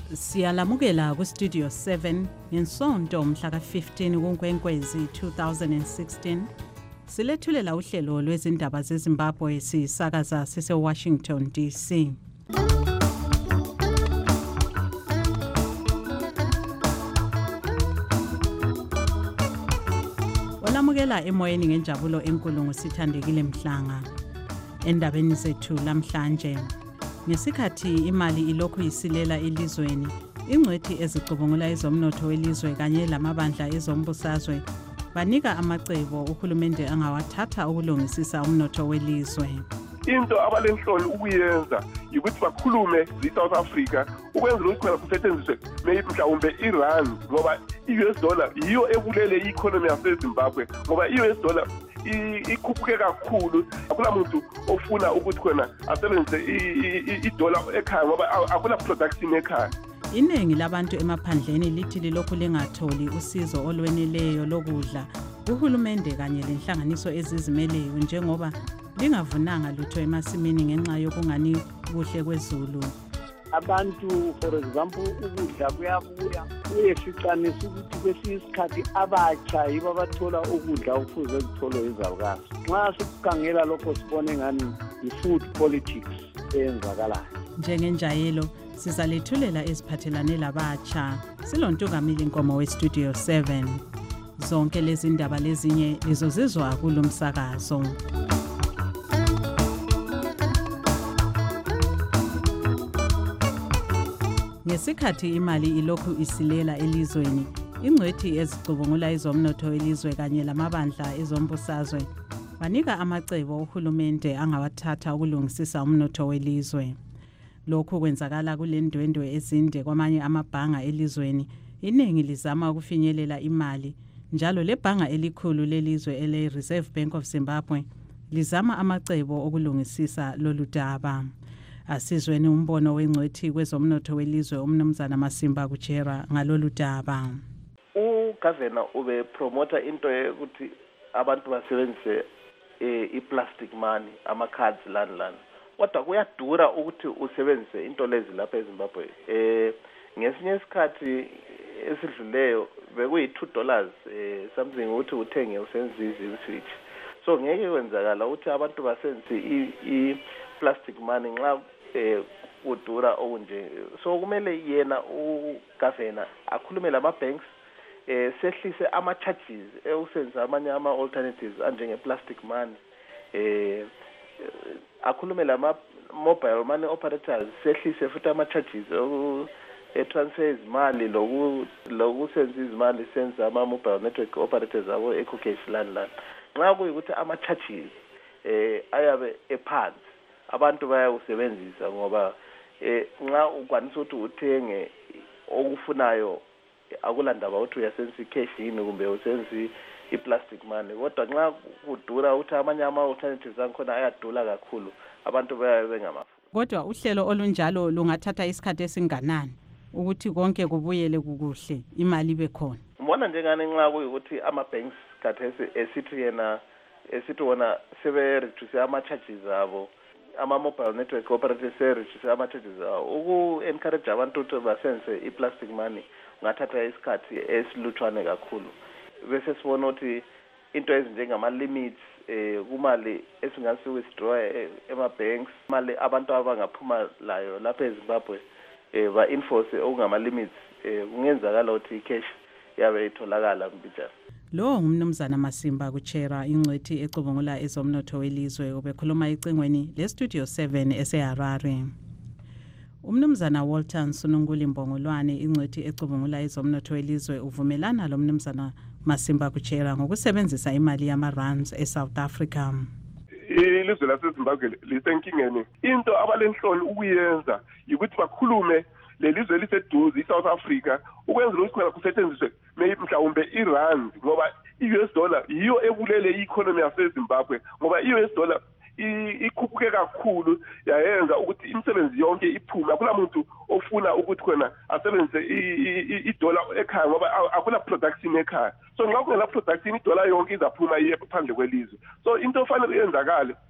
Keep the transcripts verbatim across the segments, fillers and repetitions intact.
Siyalamukela ku Studio seven ngensonto mhla ka fifteen kuNkwenkwezi two thousand sixteen. Silethulela uhlelo lwezindaba zeZimbabwe sisakaza sise Washington D C. Walamukela emoyeni ngenjabulo enkulu ngusithandekile Mhlanga. Endabeni zethu lamhlanje, ngesikhathi imali ilokhu isilela elizweni, ingcwethi ezicubungula ezomnotho welizwe kanye lamabandla ezombusazwe banika amacebo uhulumende angawathatha ukulungisisa umnotho welizwe. Into abalenhloni ukuyenza ukuthi bakhulume eSouth Africa ukwenza ukuthi khona kusetshenziswe maybe mhlawumbe iRand, ngoba i-U S dollar yiyo ebulele i-economy yaseZimbabwe, ngoba i-U S dollar ikhuphuke kakhulu. Akula muntu ofuna ukuthi khona asebenzise i-dollar ekhaya ngoba akula production ekhaya. Iningi labantu emaphandleni lithi lilokhu lingatholi usizo olweneleyo lokudla uhulumende kanye lenhlanganiso ezizimeleyo njengoba lingavunanga lutho emasimini ngenxa yokungani kuhle kwezulu. Abantu for example ukudla kuyabuya uyeficanisa ukuthi kwesinye isikhathi abatsha yibo abathola ukudla okufuze zitholwe izalukazi. Nxa sikukhangela lokho sibone ngani i-food politics eyenzakalayo. Njengenjayelo sizalethulela eziphathelane labatsha silontungamili Nkomo we-Studio seven. Zonke lezi ndaba lezinye lizozizwa kulomsakazo. Ngesikhathi imali ilokhu isilela elizweni, ingcwethi ezicubungula ezomnotho welizwe kanye lamabandla ezombusazwe banika amacebo uhulumende angawathatha ukulungisisa umnotho welizwe. Lokhu kwenzakala kulendwendwe ezinde kwamanye amabhanga elizweni. Iningi lizama ukufinyelela imali, njalo lebhanga elikhulu lelizwe ele Reserve Bank of Zimbabwe lizama amacebo okulungisisa lolu daba. Asizweni umbono wengcwethi kwezomnotho welizwe uMnumzana Masimba Kuchera ngalolu daba. Ugovernor ube promoter into ukuthi abantu basebenzise i-plastic money, ama-cards lani lani. Kodwa kuyadura ukuthi usebenzise into lezi lapha eZimbabwe. Eh ngesinye isikhathi esidluleyo bekuyi two dollars eh something ukuthi uthenge usenzise switch. So ngeke kwenzakala ukuthi abantu basebenzise i-plastic money nxa eh udura okunje. So kumele yena ugovernor akhulume lama banks eh sehlise ama charges eusenza amanye ama alternatives anjenge plastic money. Eh akhulume lama mobile money operators sehlise futhi ama charges o transfer izimali loku lokusenza izimali senza ama mobile network operators abo ecocash land land. Nxa kuyikuthi ama charges eh ayabe ephansi abantu bayawusebenzisa ngoba eh nxa ukwanisa ukuthi uthenge okufunayo akulandaba ukuthi uyasenza icash yini kumbe usenza i-plastic money. Kodwa nxa kudura ukuthi amanye ama alternatives ankhona ayadula kakhulu abantu bayabe bengamafu. Kodwa uhlelo olunjalo lungathatha isikhathi esinganani ukuthi konke kubuyele kukuhle imali bekhona? Mbona njengane nxa kuyikuthi ama banks kathesi esithi yena esithi wona sebe reduce ama charges abo, ama mobile network operators se reduce ama charges abo uku encourage abantu ukuthi basenze i-plastic money ngathatha isikhathi esiluthwane kakhulu. Bese sibona ukuthi into ezinjengama limits eh kumali esingasi withdraw ema banks, mali abantu abangaphuma layo lapha eZimbabwe eh ba enforce okungama limits eh kungenzakala ukuthi icash yabe itholakala mbijana. Lo ngumnumzana Masimba Kuchera ingcwethi ecubungula ezomnotho welizwe obekhuluma icingweni le Studio seven eseHarare. Umnumzana Walter Nsununguli Mbongolwane ingcwethi ecubungula ezomnotho welizwe uvumelana lo mnumzana Masimba Kuchera ngokusebenzisa imali yama-rands eSouth Africa. Ilizwe laseZimbabwe lisenkingeni. Into abalenhloni ukuyenza ukuthi bakhulume lelizwe liseduze iSouth Africa ukwenza ukuthi khona kusetshenziswe maybe mhlawumbe iRand, ngoba i-U S dollar yiyo ebulele i-economy yaseZimbabwe, ngoba i-U S dollar ikhuphuke kakhulu yayenza ukuthi imisebenzi yonke iphume. Akula muntu ofuna ukuthi khona asebenzise i-dollar ekhaya ngoba akula production ekhaya. So nxa kungela production i-dollar yonke izaphuma iye phandle kwelizwe. So into ofanele iyenzakale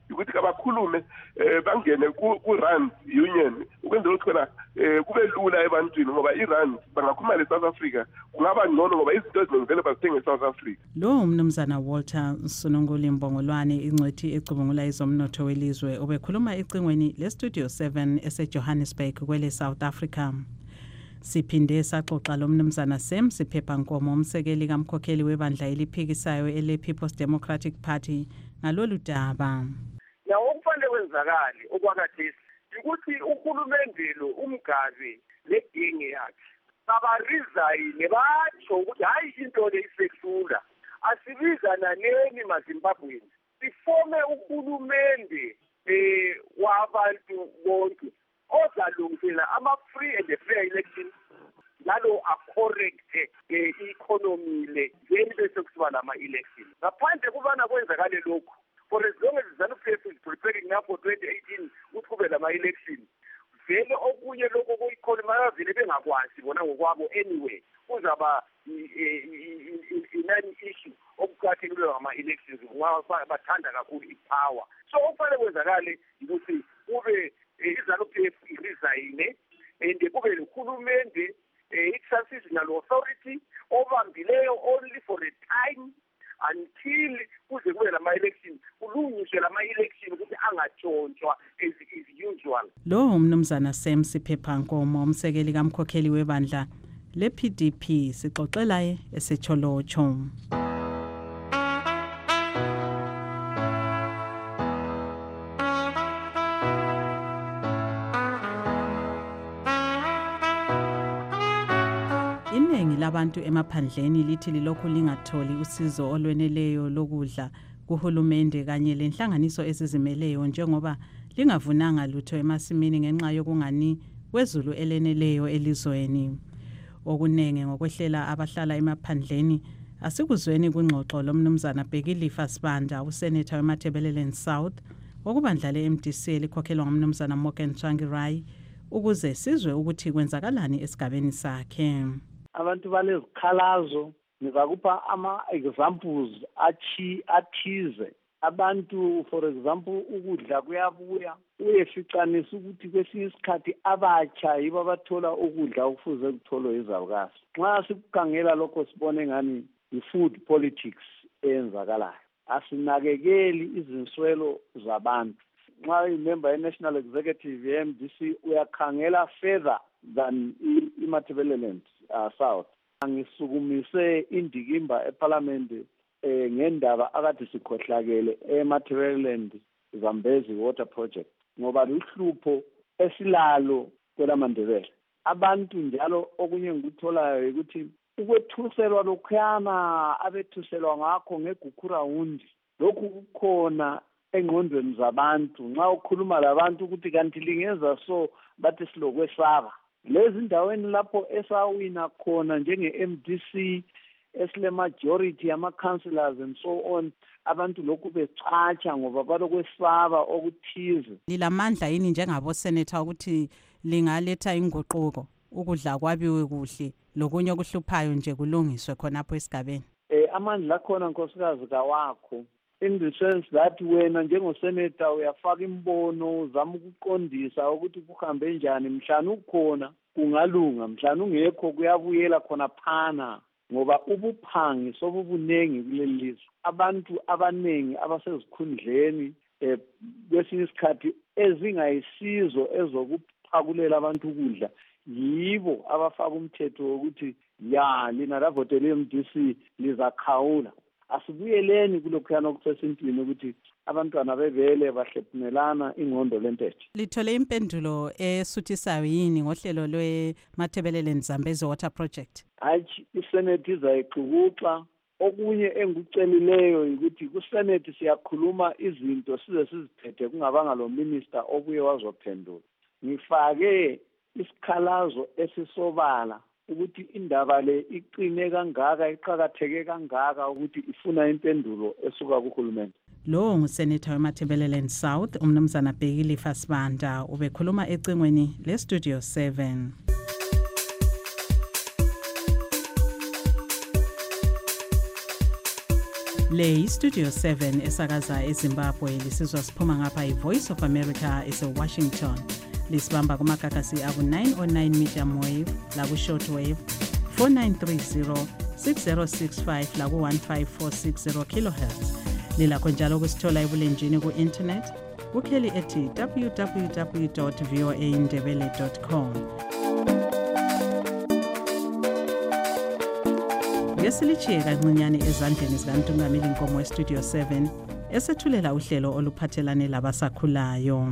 ukuthi abakhulume eh bangene ku Rand Union ukwenzela ukuthi khona eh kube lula ebantwini ngoba iRand bangakhuluma le South Africa kungaba ngcono ngoba izinto ezinengivele bazithenga eSouth Africa. Lo umnumzana Walter Sununguli Mbongolwane ingcwethi ecubungula izomnotho welizwe obekhuluma ecingweni le Studio seven eseJohannesburg kwele South Africa. Siphinde saxoxa lo mnumzana Sam Siphepha Nkomo umsekeli kamkhokheli webandla eliphikisayo ele People's Democratic Party ngalolu daba. Yawo okufanele kwenzakala okwakhathesi ukuthi uhulumende lo umgazi ledinge yakhe abarizayine batsho ukuthi hayi into le isehlula asibiza naneni maZimbabwe sifome uhulumende eh wabantu bonke ozalungisela ama free and fair elections lalo a correct eh economy le yeni bese kusiba lama elections ngaphandle kubana kwenzakale lokho for as long as ZANU-P F is preparing now for twenty eighteen ukuthi kube lama elections vele okunye lokho kuyikhona manje bengakwazi bona ngokwabo anyway kuzaba inani issue okuqhathekile ngama elections ngoba bathanda kakhulu ipower so okufanele kwenzakale ukuthi kube iZANU-P F irisayine and kube uhulumende i-transitional authority obambileyo only for a time until kuze kube lama election kulungiswe lama election ukuthi angatshontshwa as is usual. Lo umnumzana Sam Siphepha Nkomo umsekeli kamkhokheli webandla le P D P sixoxela eseCholocho. Iningi labantu emaphandleni lithi lilokhu lingatholi usizo olweneleyo lokudla kuhulumende kanye lenhlanganiso ezizimeleyo njengoba lingavunanga lutho emasimini ngenxa yokungani kwezulu eleneleyo elizweni. Okunenge ngokwehlela abahlala emaphandleni asikuzweni kungxoxo lomnumzana Bhekilifa Sibanda usenator weMatabeleland South okubandla le M D C elikhokhelwa ngumnumzana Morgan Tsvangirai ukuze sizwe ukuthi kwenzakalani esigabeni sakhe. Abantu balezikhalazo ngizakupha ama examples achi athize abantu for example ukudla kuyabuya uyeficanisa ukuthi kwesinye isikhathi abatsha yibo abathola ukudla okufuze kutholwe izalukazi nxa sikukhangela lokho sibone ngani i-food politics eyenzakalayo asinakekeli izinswelo zabantu nxa imember ye-National Executive ye-M D C uyakhangela further than iMatabeleland uh, South angisukumise indikimba eParliament eh ngendaba akade sikhohlakele eMatabeleland Zambezi Water Project ngoba luhlupho esilalo kwelaMandebele abantu njalo okunye ngikutholayo ukuthi ukwethuselwa lokhuyana abethuselwa ngakho ngeGukurawundi lokhu kukhona engqondweni zabantu nxa ukhuluma labantu ukuthi kanti lingeza so bathi silokwesaba lezi ndaweni lapho esawina khona njenge-M D C esile majority ama councillors and so on abantu lokhu bechacha ngoba balokwesaba okuthize. Lilamandla yini njengabo senator ukuthi lingaletha inguquko ukudla kwabiwe kuhle lokunye okuhluphayo nje kulungiswe khonapho esigabeni? Eh amandla akhona nkosikazi kawakho in the sense that wena njengosenator uyafaka imbono uzama ukuqondisa ukuthi kuhambe njani mhlanu ukhona kungalunga mhlanu ungekho kuyabuyela khona phana ngoba ubuphangi sobubunengi kuleli lizwe abantu abanengi abasezikhundleni eh kwesinye isikhathi ezingayisizo ezokuphakulela abantu ukudla yibo abafaka umthetho wokuthi ya lina lavotele M D C lizakhawula asibuyeleni kulokhuyana okusesintwini ukuthi abantwana bebele bahlephumelana ingqondo lentethe. Lithole impendulo esuthisayo yini ngohlelo lweMatabeleland Zambezi Water Project? Hayi iSenate izayiqukuxa okunye engucelileyo ukuthi kuSenate siyakhuluma izinto size siziphethe kungabanga lo minister obuye wazophendula. Ngifake isikhalazo esisobala ukuthi indaba le iqine kangaka iqhakatheke kangaka ukuthi ifuna impendulo esuka kuhulumende. Lo ngusenator weMatabeleland South umnumzana Bhekilifa Sibanda ubekhuluma ecingweni le Studio seven. Le iStudio seven esakaza eZimbabwe lisizwa siphuma ngapha iVoice of America eseWashington. Lisibamba kumagagasi abu nine oh nine medium wave laku shortwave four nine three zero six zero six five laku one five four six zero kilohertz. Lilakho njalo kusithola ebulenjini ku internet ukheli ethi w w w dot voa ndebele dot com. Ngesilichiye kancinyane ezandleni zikaNtungameli Nkomo weStudio seven esethulela uhlelo oluphathelane labasakhulayo.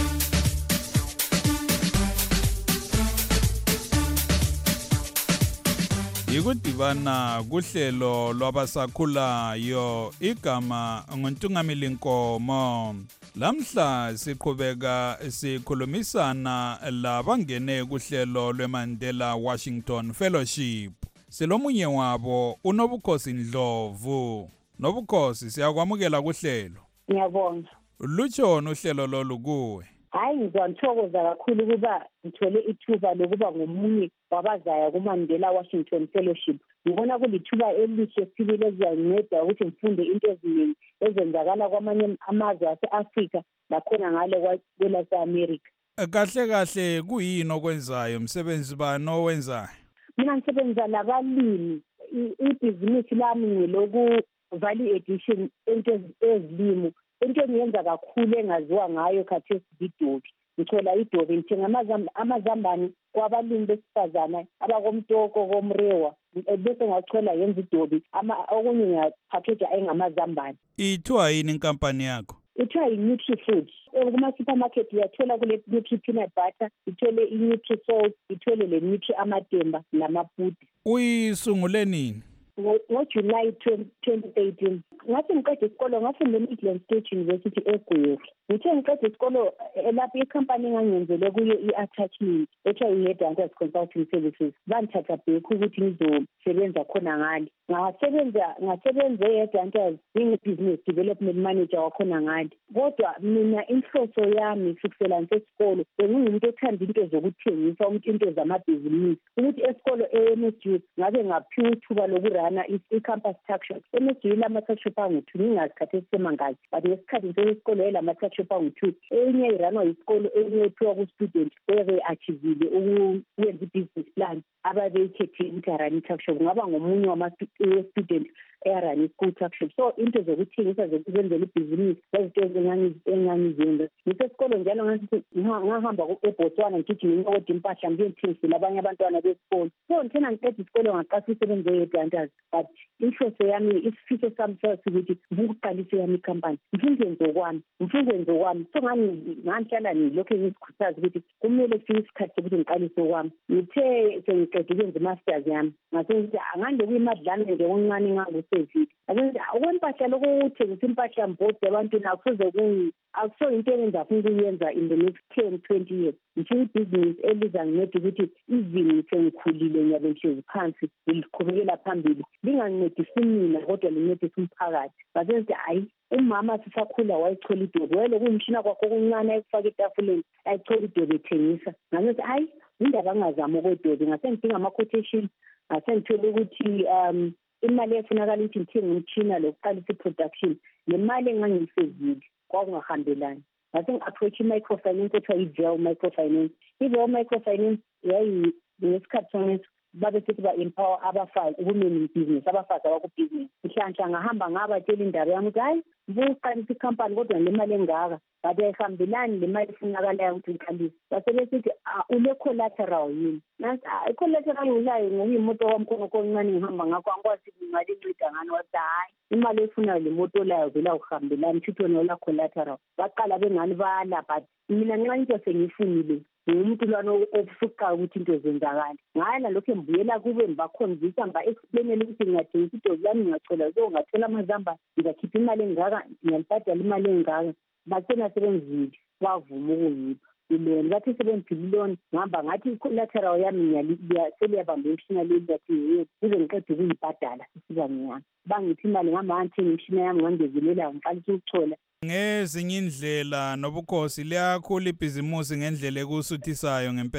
Ikudibana kuhlelo lwabasakhulayo igama nguNtungameli Nkomo. Lamhla siqhubeka sikhulumisana labangene kuhlelo lweMandela Washington Fellowship. Silomunye wabo uNobukhosi Ndlovu. Nobukhosi siyakwamukela kuhlelo. Ngiyabonga. Lutshona uhlelo lolu kuwe? Hayi ngizanthokoza kakhulu kuba ngithole ithuba lokuba ngomunye wabazaya kuMandela Washington Fellowship. Ngibona kulithuba elihle sibili eziyanceda ukuthi ngifunde into eziningi ezenzakala kwamanye amazwe ase-Afrika lakhona ngale kwelase-America. Kahle kahle kuyini okwenzayo, msebenzi bani owenzayo? Mina ngisebenza labalimi. Ibhizinisi lami ngeloku Valley Edition into ezilimo. Into engiyenza kakhulu engaziwa ngayo khathesi idobi. Ngithola idobi ngithenga amazambane kwabalimi besifazana abakomtoko komrewa bese ngacela yenza idobi ama okunye ngiyaphackage engamazambane. Ithiwa yini inkampani yakho? Ithiwa yi-NutriFood. Kuma supermarket uyathola kule Nutri Peanut Butter, ithole i-NutriSalt, ithole le Nutri Amatemba namapudi. Uyisungule nini? NgoJuly twenty eighteen. Ngathi ngiqeda isikolo ngafunda eMidland State University eGweru. Ngithe ngiqeda isikolo lapho ikhampani engangenzele kuyo i-attachment ethiwa i-Headhunters Consulting Services. Bangithatha back ukuthi ngizosebenza khona ngale. Ngasebenza ngasebenza e-Headhunters ngingu-business development manager wakhona ngale. Kodwa mina inhloso yami kusukela ngesikolo bengingumuntu othanda into zokuthengisa, umuntu into zamabhizinisi. Ukuthi esikolo e-M S U ngabe ngaphiwa ithuba lokurana i-campus tuck shop. M S U lama-tuck shop angu-two ngingazikhathi esisemangazi, but ngesikhathi sesikolo yelama-tuck shop angu-two enye iranwa yisikolo enye iphiwa ku-student ebe-achivile ukwenza i-business plan ababeyikhethile ukuthi arani i-tuck shop. Ngaba ngomunye wama-student erani i-school tuck shop. So into zokuthengisa zokuzenzela ibhizinisi lezinto engangizenza. Ngisesikolo njalo ngahamba eBotswana ngigijima ngiyokoda impahla ngiyothengisela abanye abantwana besikolo. So ngithena ngiqeda isikolo ngaqasa isebenze ye-Headhunters, but inhloso yami isifiso sami ukuthi ngikuqalise yami ikhampani ngifunde ngokwami ngifunde ngokwami. So ngangihlala ngilokhu ngisikhuthaza ukuthi kumele kufike isikhathi sokuthi ngiqalise okwami. Ngithe sengiqeda ukwenza i-masters yami ngase ngithi angande kuyimadlana nje okuncane ngangusevile. Akenza okwempahla lokuthengisa impahla mbodi ebantwini akufuze kuyi akuso into engenza funa ukuyenza in the next ten twenty years. Ngithe ibhizinisi elizanginceda ukuthi izini sengikhulile ngiyabe ngihlezi phansi ngiliqhubekela phambili lingancedisi mina kodwa lincedisa umphakathi. Ngase ngithi hayi umama sisakhula wayechola idobi wele kuyimshina kwakho okuncane ayifaka etafuleni ayichola idobi ethengisa. Ngase ngithi hayi indaba angazama ukwedobi ngase ngidinga ama-quotation ngase ngithole ukuthi um imali efunakala ukuthi ngithenge umtshina lokuqalisa i-production nemali engangiyisevile kwakungahambelani. Ngase ngi-approach i-microfinance ethiwa i-Vel Microfinance. I-Vel Microfinance yayi ngesikhathi sonke babe sithi ba-empower abafazi women in business, abafazi abakubhizinisi. Nhlanhla ngahamba ngabatshela indaba yami ukuthi hayi ngibuqalisa ikhampani kodwa nemali engaka but ayihambelani le mali efunakalayo ukuthi ngiqalise. Base besithi ule-collateral yini? Nasi i-collateral ngilayo ngokuyimoto wami khona koncane ngihamba ngakho angikwazi ukuthi imali inceda ngani. Wathi hayi imali efunayo le moto layo vele awuhambelani futhi wena ola collateral. Baqala bengani bala but mina nxa into sengiyifunile ngumuntu lwana ofuqa ukuthi into zenzakala. Ngaya nalokho ngibuyela kube ngibakhonzisa ngiba-explainela ukuthi ngingadingisa idobi lami ngingacela so ngathola amazamba ngizakhipha imali engaka ngiyalibhadala imali engaka. Basena sebenzile bavuma ukungipha iloni bathi sebenzile iloni ngihamba ngathi i-collateral yami seliyabamba imishina leyi bathi yebo kuze ngiqede ukuyibhadala isiba ngiyami. Bangithi imali ngihamba ngangithenga imishina yami ngangezelela ngiqalisa ukuthola. Ngezinye indlela Nobukhosi liyakhula ibhizimusi ngendlela ekusuthisayo ngempela.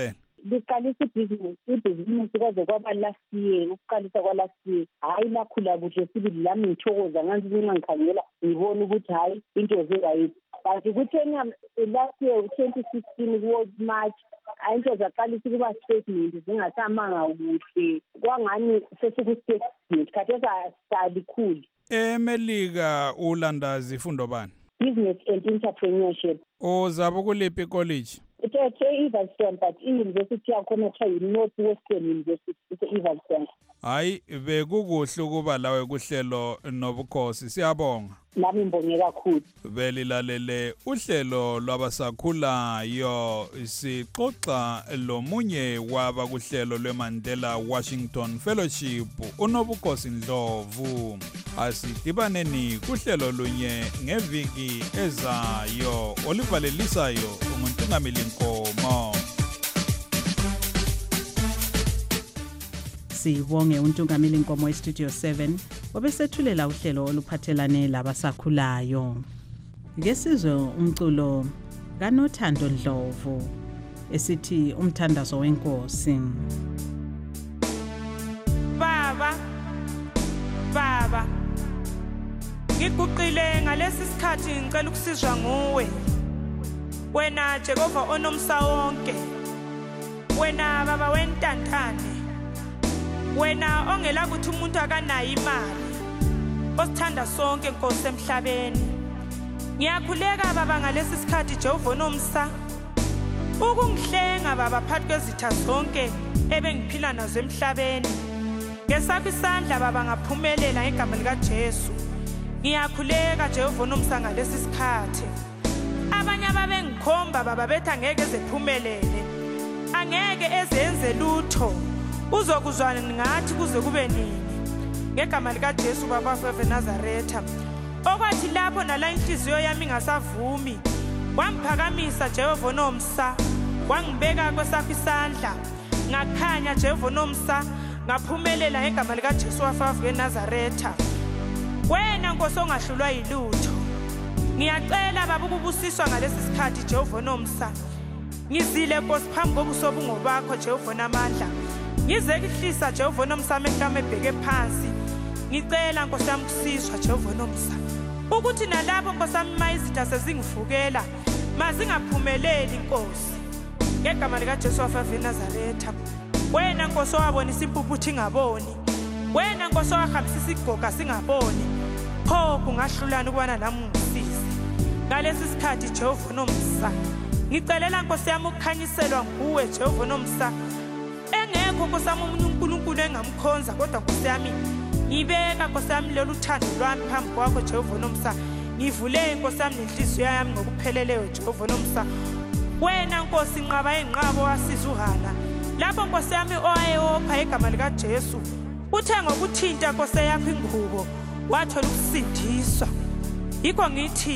liqalisa ibhizinisi ibhizinisi kwaze kwaba last year ukuqalisa kwa-last year hhayi lakhula kuhle sibili lami ngithokoza nganzi nxa ngikhangela ngibona ukuthi hhayi into zerayithi kanti kuthena last year twenty sixteen kuwo March into zaqalisa ukuba statement zingasamanga kuhle kwangani sesiku-statement khathesi asalikhuli. eMelika ulanda zifundo bani? Business and entrepreneurship. Uzaba kuliphi college? It's at Evanston, but i-university yakhona kuthiwa yi-Northwestern University, it's Evanston. Hayi bekukuhle ukuba lawe kuhlelo nobukhosi, siyabonga. Nami ngibonge kakhulu. Belilalele uhlelo lwabasakhulayo sixoxa lomunye waba kuhlelo lweMandela Washington Fellowship uNobukhosi Ndlovu. Asidibaneni kuhlelo lunye ngeviki ezayo olivalelisayo uMontungameli Nkomo. Sibonge uNtungameli Nkomo eStudio seven obesethulela uhlelo oluphathelane labasakhulayo. Ngesizwe umculo kaNothando Ndlovu esithi umthandazo wenkosi. Baba Baba ngiguqile ngalesi sikhathi ngicela ukusizwa nguwe. Wena Jehova onomsa wonke. Wena baba wentantane. Wena ongela kuthi umuntu akanayo imali. Osithanda sonke Nkosi emhlabeni. Ngiyakhuleka baba ngalesi sikhathi Jehova onomsa. Ukungihlenga baba phakathi kwezitha zonke ebengiphila nazo emhlabeni. Ngesakho isandla baba ngaphumelela ngegama lika Jesu. Ngiyakhuleka Jehova onomsa ngalesi sikhathi. Abanye ababengikhomba baba bethi angeke ezephumelele. Angeke ezenze lutho. Uzokuzwana ngathi kuze kube nini. Ngegama lika Jesu baba weNazaretha. Okwathi lapho nala inhliziyo yami ngasavumi. Wangiphakamisa Jehova onomsa. Wangibeka kwesakho isandla. Ngakhanya Jehova onomsa. Ngaphumelela ngegama lika Jesu weNazaretha. Wena Nkosi ongahlulwa yilutho. Ngiyacela baba ukubusiswa ngalesi sikhathi Jehova onomsa. Ngizile Nkosi phambi kobuso bungo bakho Jehova namandla. Ngize kuhlisa Jehova onomsa emehlami ebheke phansi. Ngicela Nkosi yami kusizwa Jehova onomsa. Ukuthi nalapho Nkosi yami mayizitha sezingivukela mazingaphumeleli Nkosi. Ngegama lika Jesu weNazaretha. Wena Nkosi owabonisa impuphu ingaboni. Wena Nkosi owahambisa isigoga singaboni. Pho kungahlulana ukubana nami ngisize. Ngalesi sikhathi Jehova onomsa. Ngicelela Nkosi yami ukukhanyiselwa nguwe Jehova onomsa. Engekho Nkosi yami umuntu uNkulunkulu engamkhonza kodwa Nkosi yami ngibeka Nkosi yami lolu thando lwami phambi kwakho Jehova onomsa. Ngivule Nkosi yami nenhliziyo yami ngokupheleleyo Jehova onomsa. Wena Nkosi nqaba enqabo wasiza uHana. Lapho Nkosi yami owayopha igama lika Jesu. Uthe ngokuthinta Nkosi yakho ingubo wathola ukusindiswa. Yikho ngithi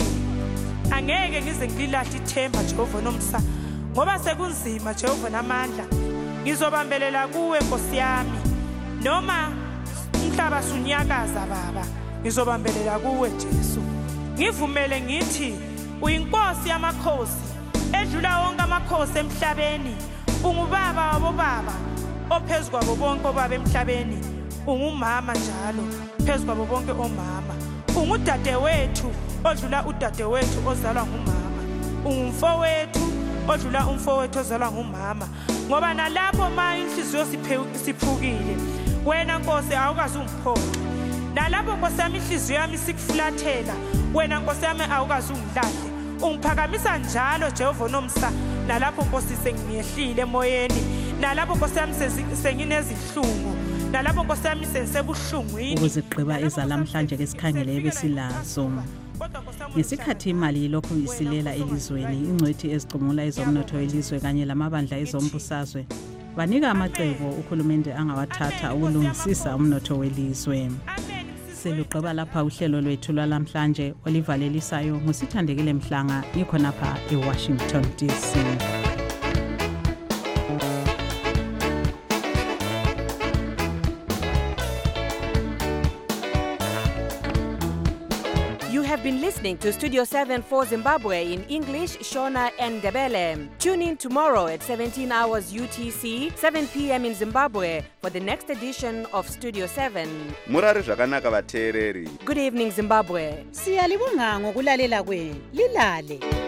angeke ngize ngililahle ithemba Jehova onomsa. Ngoba sekunzima Jehova namandla. Ngizobambelela kuwe Nkosi yami. Noma umhlaba sunyakaza baba. Ngizobambelela kuwe Jesu. Ngivumele ngithi uyinkosi yamakhosi. Edlula wonke amakhosi emhlabeni. Ungubaba wabo baba. Ophezulu kwabo bonke obaba emhlabeni. Ungumama njalo. Phezulu kwabo bonke omama. Ungudade wethu odlula udade wethu ozalwa ngumama. Ungumfowethu odlula umfowethu ozalwa ngumama. Ngoba nalapho ma inhliziyo siphukile wena Nkosi awukazi ungiphoqa. Nalapho Nkosi yami inhliziyo yami sikufulathela wena Nkosi yami awukazi ungilahle. Ungiphakamisa njalo Jehova onomsa. Nalapho Nkosi sengiyehlile emoyeni. Nalapho Nkosi yami senginezihlungu. Nalapho Nkosi yami sengisebuhlungwini. Ukuzigqiba ezalamhlanje kesikhangele ebesilazo. Ngesikhathi imali yilokhu isilela elizweni, ingcwethi ezicumula ezomnotho elizwe kanye lamabandla ezombusazwe banika amacebo uhulumende angawathatha ukulungisisa umnotho welizwe. Selugqiba lapha uhlelo lwethu lwalamhlanje olivalelisayo ngusithandekile Mhlanga ikhonapha eWashington D C. You have been listening to Studio seven for Zimbabwe in English, Shona and Ndebele. Tune in tomorrow at seventeen hours U T C, seven p.m. in Zimbabwe for the next edition of Studio seven. Murari zvakanaka vateereri. Good evening, Zimbabwe. Siyalibonga ngokulalela kwenu. Lilale.